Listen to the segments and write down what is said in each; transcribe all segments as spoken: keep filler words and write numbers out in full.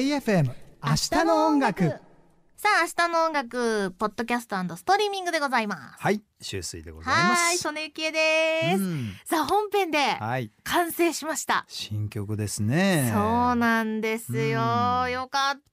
イエフエム 明日の音楽。 さあ明日の音楽ポッドキャスト&ストリーミングでございます。 はい、周水でございます。 はい、曽根ゆきえです、うん、さあ本編で完成しました、はい、 新曲ですね。 そうなんですよ、うん、よかった。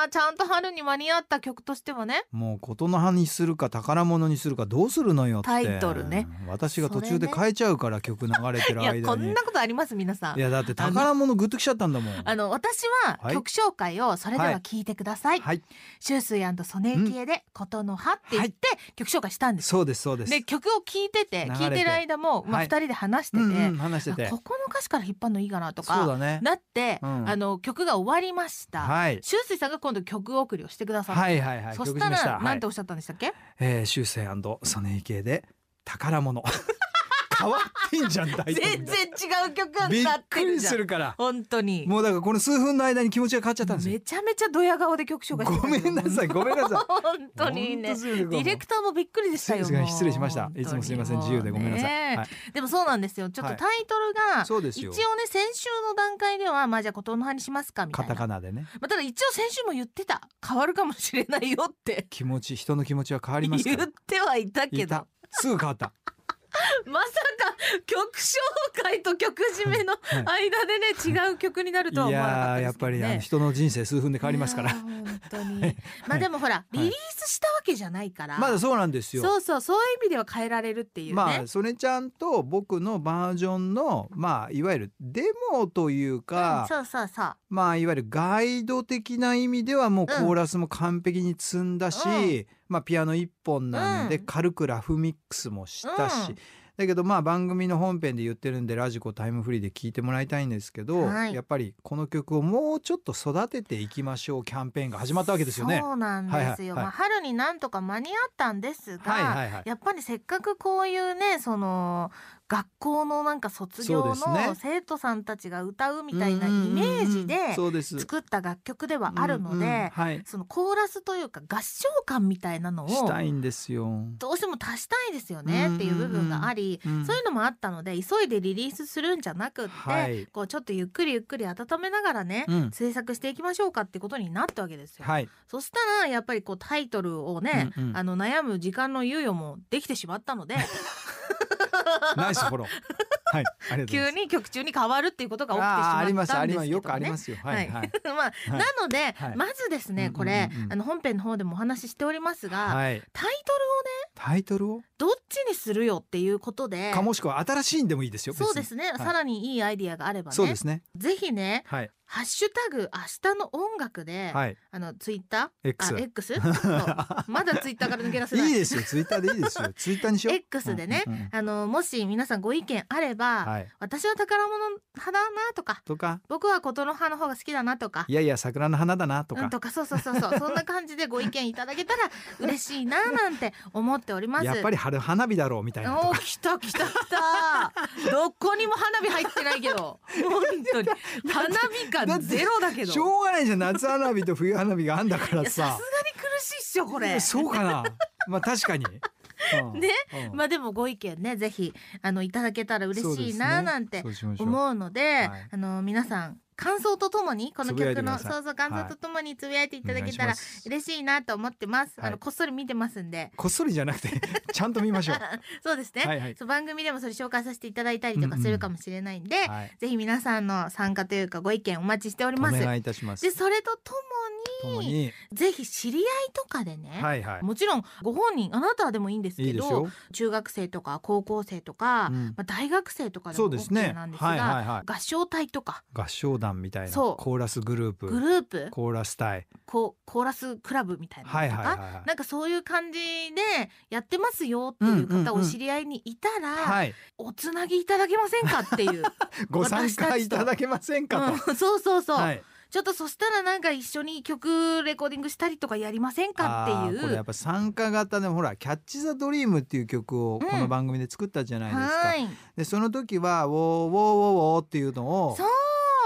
ちゃんと春に間に合った曲としてはね。 もう琴の葉にするか宝物にするかどうするのよってタイトルね。 私が途中で変えちゃうから、ね、曲流れてる間に。 いやこんなことあります皆さん。 いやだって宝物グッときちゃったんだもん。 あの私は曲紹介をそれでは聞いてください。はい、周水&曽根ゆきえで琴の葉って言って曲紹介したんです。 そうですそうです。 で曲を聴いてて聴いてる間も、まあ、ふたりで話してて、うんうん、話しててここの歌詞から引っ張るのいいかなとか、ね、なって、うん、あの曲が終わりました、はい、周水さんが今度曲送りをしてくださって、はいはいはい、そしたら何ておっしゃったんでしたっけ、はい、えー、周水&曽根ゆきえで宝物変わってんじゃん。大全然違う曲になってるじゃん。 びっくりするから本当に。 もうだからこの数分の間に気持ちが変わっちゃったんですよ。 めちゃめちゃドヤ顔で曲紹介してた。 ごめんなさいごめんなさい本当にね。ディレクターもびっくりでしたよ。 失礼しました。いつもすいません自由でごめんなさい、はい、 でもそうなんですよ。ちょっとタイトルが、はい、一応ね先週の段階ではまあじゃあ琴の葉にしますかみたいなカタカナでね、 まあ、ただ一応先週も言ってた変わるかもしれないよって気持ち人の気持ちは変わりますから言ってはいたけどすぐ変わったまさか曲紹介と曲締めの間でね、はい、違う曲になるとは思わなかったですけどね。いややっぱり人の人生数分で変わりますから本当にまあでもほらリリースしたわけじゃないから、はい、 まだそうなんですよ。 そうそうそういう意味では変えられるっていうね。 まあそれちゃんと僕のバージョンのまあいわゆるデモというか、 うん、そうそうそうまあいわゆるガイド的な意味ではもうコーラスも完璧に積んだし、うん、まあピアノ一本なんで軽くラフミックスもしたし、うん、だけどまあ番組の本編で言ってるんでラジコタイムフリーで聞いてもらいたいんですけど、はい、やっぱりこの曲をもうちょっと育てていきましょうキャンペーンが始まったわけですよね。 そうなんですよ、はいはいはい、まあ、春になんとか間に合ったんですが、はいはいはい、やっぱりせっかくこういうねその学校のなんか卒業の生徒さんたちが歌うみたいなイメージで作った楽曲ではあるので、そのコーラスというか合唱感みたいなのをしたいんですよ。 どうしても足したいですよねっていう部分があり、そういうのもあったので急いでリリースするんじゃなくって、はい、こうちょっとゆっくりゆっくり温めながらね、うん、制作していきましょうかってことになったわけですよ、はい、そしたらやっぱりこうタイトルをね、うんうん、あの悩む時間の猶予もできてしまったのでナイスフォローはい、ありがとうございます。急に曲中に変わるっていうことが起きてしまったんですけどね。ありますありますよくありますよ。はいはい。 まあ、はい、なので、はい、まずですねこれ、うんうんうん、あの本編の方でもお話ししておりますが、はい、タイトルをねタイトルをどっちにするよっていうことでかもしくは新しいんでもいいですよ。 そうですね、はい、さらにいいアイディアがあればねそうですねぜひね、はい、ハッシュタグ明日の音楽で、はい、あのツイッター X, あ X? まだツイッターから抜け出せないいいですよツイッターでいいですよツイッターにしよう X でね、うんうんうん、あのもし皆さんご意見あれば、はい、私は宝物派だなとかとか僕は琴の葉の方が好きだなとかいやいや桜の花だなとか、 うん、とかそうそうそうそうそんな感じでご意見いただけたら嬉しいななんて思っております。 やっぱり春花火だろうみたいなお来た来た来たどこにも花火入ってないけど本当に花火感ゼロだけどしょうがないじゃん夏花火と冬花火があんだからささすがに苦しいっしょこれそうかなまあ確かにね、うん、まあでもご意見ねぜひあのいただけたら嬉しいななんて思うので、はい、あの皆さん感想とともにこの曲のそうそう感想とともにつぶやいていただけたら嬉しいなと思ってます、はい、あのこっそり見てますんでこっそりじゃなくてちゃんと見ましょうそうですね、はいはい、そう番組でもそれ紹介させていただいたりとかするかもしれないんで、うんうんはい、ぜひ皆さんの参加というかご意見お待ちしております。 お願いいたします。 でそれとともにぜひ知り合いとかでね、はいはい、もちろんご本人あなたでもいいんですけど中学生とか高校生とか、うんまあ、大学生とかでも OK なんですが、ねはいはいはい、合唱隊とか合唱団みたいなそうコーラスグループグループコーラス隊ココーラスクラブみたいなのとか、はいはいはいはい、なんかそういう感じでやってますよっていう方を知り合いにいたら、うんうんうんはい、おつなぎいただけませんかっていうご参加いただけませんかと、 うん、そうそうそう、はいちょっとそしたらなんか一緒に曲レコーディングしたりとかやりませんかっていう。 これやっぱ参加型でほらキャッチザドリームっていう曲をこの番組で作ったじゃないですか、うん、でその時はウォーウォーウォーウォーっていうのを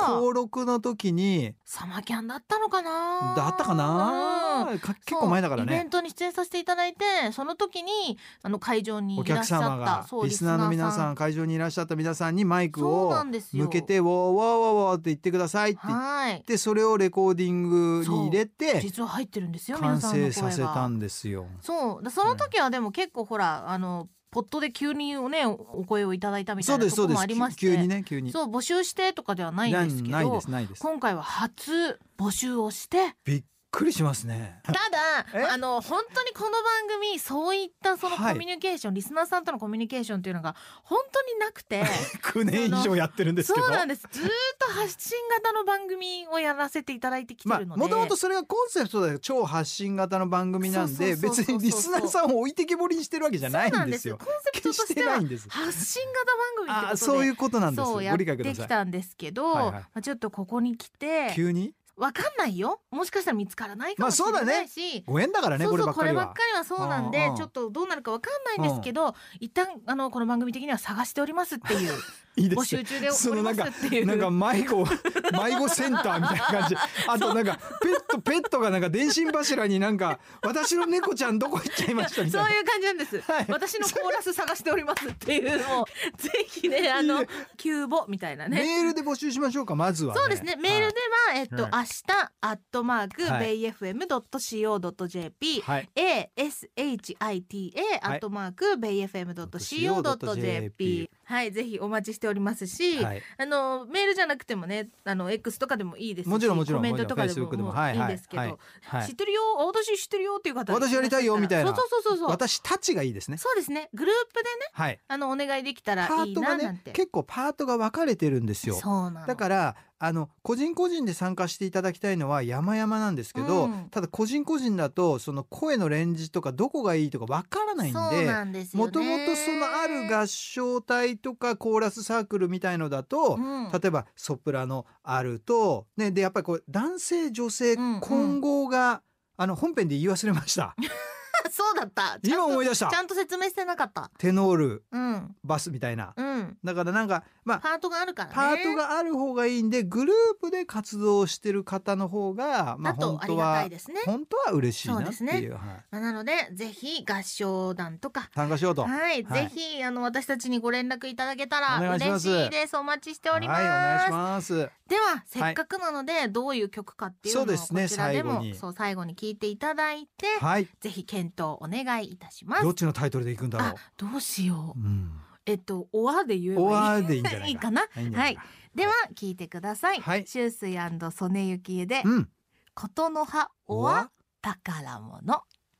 登録の時にサマキャンだったのかなだったかな、うん、か結構前だからね。 イベントに出演させていただいて、その時にあの会場にいらっしゃったお客様がリスナーの皆さん、会場にいらっしゃった皆さんにマイクを向けてウォーウォーウォーウォーって言ってくださいって言って、それをレコーディングに入れて実は入ってるんですよ、 完成させたんですよ。 そうその時はでも結構ほら、あのポットで急にねお声をいただいたみたいなところもありまして、 急にね急にそう募集してとかではないんですけど、 ないですないです。 今回は初募集をしてびっくりしますね。 ただあの本当にこの番組そういったそのコミュニケーション、はい、リスナーさんとのコミュニケーションっていうのが本当になくてきゅうねん以上やってるんですけど、 そうなんです。ずっと発信型の番組をやらせていただいてきてるので、 もともとそれがコンセプトで超発信型の番組なんで、別にリスナーさんを置いてけぼりにしてるわけじゃないんですよ。 コンセプトとしては発信型番組ってことで、 そういうことなんです。 そうやってきたんですけど、はいはい、まあ、ちょっとここに来て急にわかんないよ、もしかしたら見つからないかもしれないし、まあそうだね、 ご縁だからね。 そうそう、 こればっかりはこればっかりはそうなんで、ちょっとどうなるかわかんないんですけど、一旦あのこの番組的には探しておりますっていういいです募集中でおりますっていう、 なんか迷子迷子センターみたいな感じ。あとなんかペットペットがなんか電信柱になんか私の猫ちゃんどこ行っちゃいましたみたいな、 そういう感じなんです、はい、私のコーラス探しておりますっていうのをぜひね、あの急募みたいなね、 メールで募集しましょうか。まずは、ね、 そうですね、メールでは、はい、えっと、はい、明日アットマーク、はい、ベイエフエムドットシーオードットジェーピー、はい、エーエスエイチアイティーエー アットマークベイエフエムドットシーオードットジェーピー、はい、ぜひお待ちしておりますし、はい、あのメールじゃなくてもね、あの X とかでもいいですし、 もちろんもちろんコメントとかでもいいんですけど、はいはいはい、知ってるよ、私知ってるよっていう方、 私やりたいよみたいな、 そうそうそうそう、 私たちがいいですね。 そうですね、グループでね、はい、あのお願いできたらいいななんて、 ね、結構パートが分かれてるんですよ。 そうなの。 だからあの個人個人で参加していただきたいのは山々なんですけど、うん、ただ個人個人だとその声のレンジとかどこがいいとかわからないんで、もともとそのある合唱隊とかコーラスサークルみたいのだと、うん、例えばソプラノあると、ね、でやっぱりこう男性女性混合が、うんうん、あの本編で言い忘れましたそうだった、 今思い出した、 ちゃんと説明してなかった。 テノール、 うん、 バスみたいな、 うん、 だからなんか、まあ、 パートがあるからね、 パートがある方がいいんで、グループで活動してる方の方が、まあ、本当はありがたいですね。本当は嬉しいなっていう。そうですね、 はい、なのでぜひ合唱団とか参加しようと、 はい、はい、ぜひあの私たちにご連絡いただけたら嬉しいです。お待ちしております。 はい、お願いします。 ではせっかくなので、はい、どういう曲かっていうのをこちらでも、 ね、 そう最後に聞いていただいて、 はい、 ぜひ検討お願いいたします。 どっちのタイトルでいくんだろう。 あ、どうしよう、うん、えっとおわで言えばいい、 おわでいいんじゃないかいいかな。はい、では聞いてください。 はい、 秋水&曽根ゆきえで、 うん、 ことの葉おわ宝物。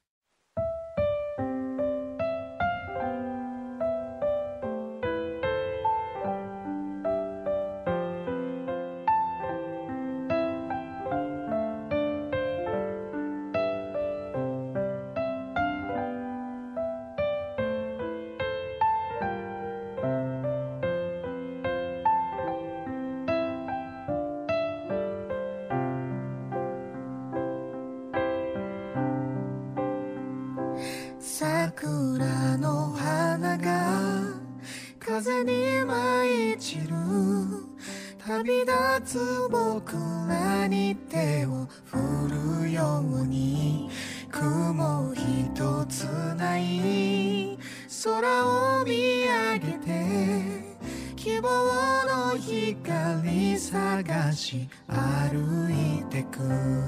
桜の花が風に舞い散る、旅立つ僕らに手を振るように、雲一つない空を見上げて、希望の光探し歩いてく。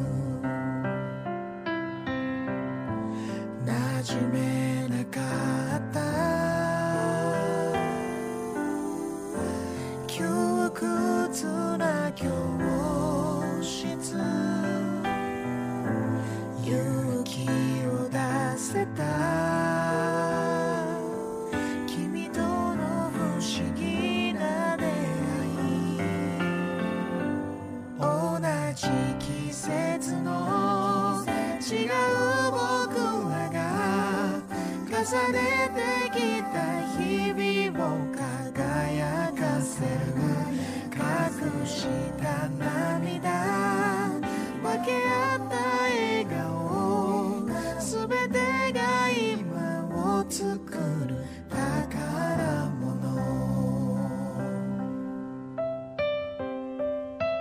馴染めなかった窮屈な教室、勇気を出せた君との不思議な出会い、同じ季節の違う僕らが重ねてきた日々を輝かせる、隠した涙分け合った笑顔、すべてが今を作る宝物。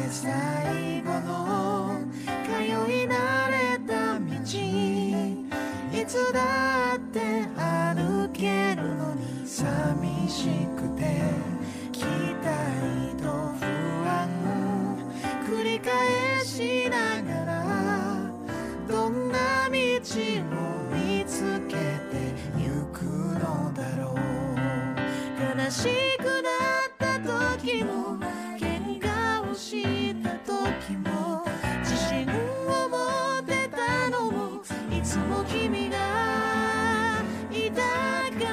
最後の通い慣れた道、いつだって歩けるのに寂しくて、期待と不安繰り返しながら、どんな道を見つけてゆくのだろう。悲しくなった時も、喧嘩をした時も、自信を持ってたのもいつも君がいたから。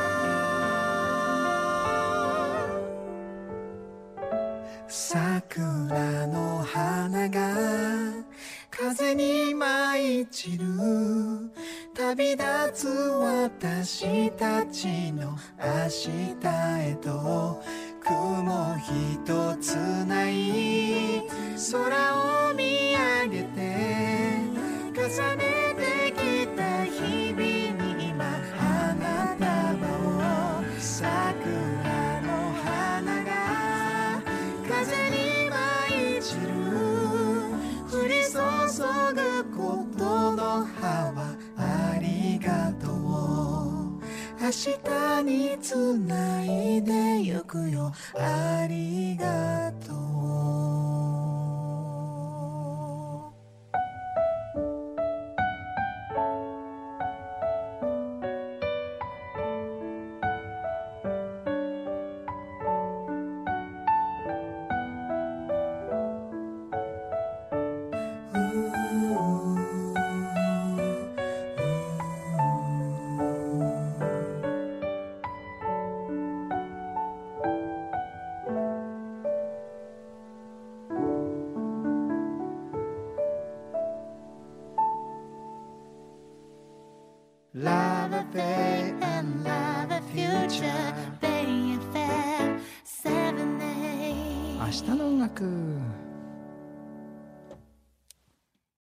桜の花が風に舞い散る、旅立つ私たちの明日へと、雲一つない空を見上げて、重ねてきた日々に今花束を、桜の花が風に舞い散る、降り注ぐことの葉はありがとう、明日につないでゆくよ、ありがとう。Love affair and love a future Bay エフエム セブンエイト 明日の音楽。